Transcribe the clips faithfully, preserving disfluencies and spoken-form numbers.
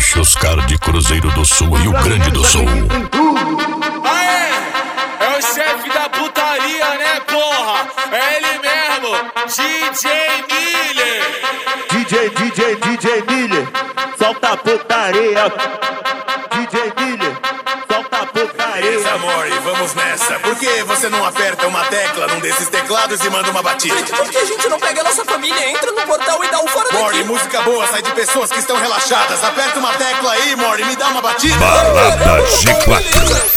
Baixos Car de Cruzeiro do Sul, Rio Grande do Sul. Aê, é o chefe da putaria, né, porra? É ele mesmo, D J Miller. D J, D J, D J Miller, solta a putaria. D J Miller, solta a putaria. Beleza, amor, e vamos nessa. Por que você não aperta uma tecla num desses teclados e manda uma batida? Gente, por que a gente não pega a nossa família, entra no portal e dá um fora daqui? Mori, música boa sai de pessoas que estão relaxadas. Aperta uma tecla aí, Mori, me dá uma batida. Balada G quatro.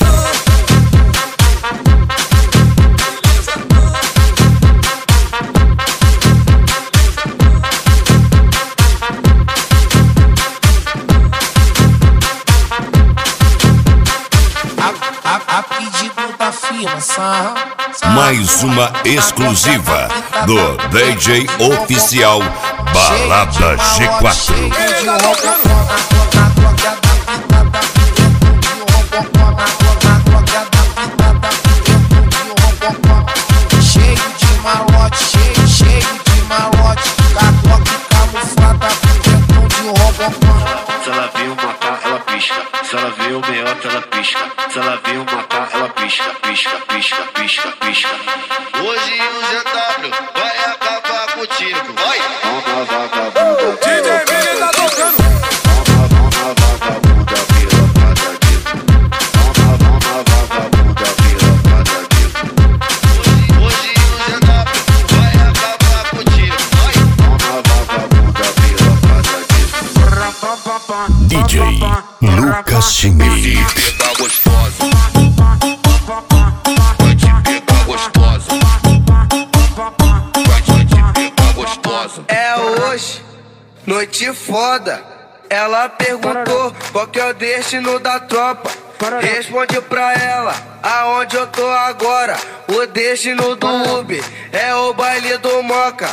A pedido da afirmação. Mais uma exclusiva do D J oficial Balada G quatro. Cheio de malote, cheio, cheio de malote. Catoque camuflada dentro de robocó. Se ela viu matar, ela pisca. Se ela viu meiota, ela pisca. Se ela viu matar, ela pisca, pisca, pisca, pisca, pisca. Hoje o G W vai acabar contigo. Vai! Toma vagabunda, D J Miller tá tocando. toma, toma vagabunda, pirocada de. Toma, toma vagabunda, pirocada de. Hoje o G W vai acabar contigo. Vai! Toma vagabunda, pirocada de. D J Lucas Schmidt. Tá gostosa. Vai te pegar gostosa. Vai te pegar gostosa. É hoje, noite foda. Ela perguntou qual que é o destino da tropa. Responde pra ela aonde eu tô agora. O destino do Uber é o baile do Moca.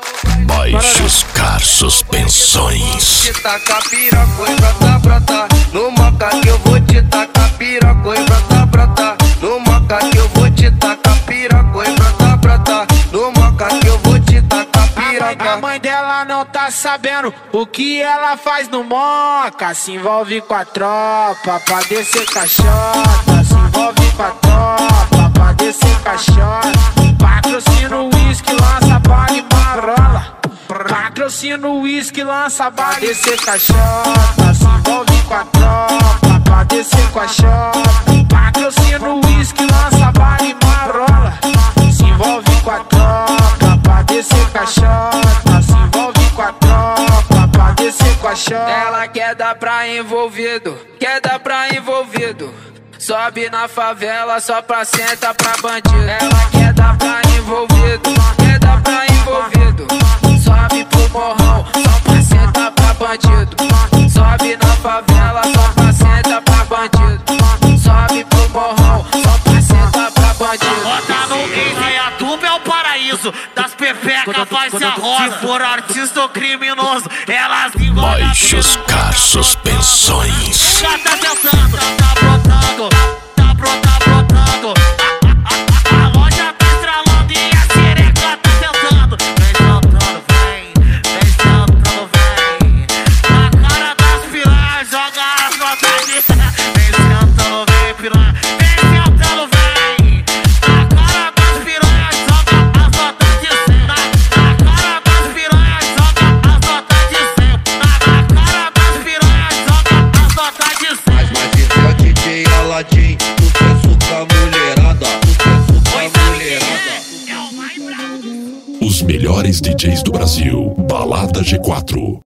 Baixos Car Suspensões. Te tacar piroca e brota, brota. No Moca que eu vou te tacar piroca e brota, brota. No Moca que eu vou te tacar piroca e brota, brota. No Moca que eu vou te tacar piroca. A mãe dela não tá sabendo o que ela faz no Moca. Se envolve com a tropa pra descer caixota. Se envolve com a tropa pra descer caixota. Patrocínio uísque, lança bala e marola. Patrocínio uísque, lança bala e descer caixota. Se envolve com a tropa pra descer caixota. Patrocínio uísque, lança bala e marola. Se envolve com a tropa pra descer caixota. Se envolve com a tropa pra descer caixota. Ela quer dar pra envolvido, quer dar pra envolvido. Sobe na favela só pra sentar pra bandido. Ela quer dar pra envolvido, quer dar pra envolvido. Sobe pro morrão só pra sentar pra bandido. Sobe na favela só pra sentar pra bandido. Sobe pro morrão só pra sentar pra bandido. Bota no quinze, a tuba é o paraíso das pepecas, faz se arroz. Se for artista ou criminoso, elas engordam. Baixos Car Suspensões. Já tá tentando, tá brotando, tá brotando, tá brotando. A, a, a loja tá estralando e a xereca tá tentando. Vem tentando, vem, vem tentando, vem. Na cara das piranhas, joga as notas de. Vem tentando, vem piranha, vem tentando, vem. Na cara das piranhas, joga as notas de cem. Na, na cara das piranhas, joga as notas de cem. Na, na cara das piranhas, joga as notas de cem. Mas, mas esse é o D J Aladim. Sucesso com a mulherada. Sucesso com a mulherada. Os melhores D Js do Brasil. Balada G quatro.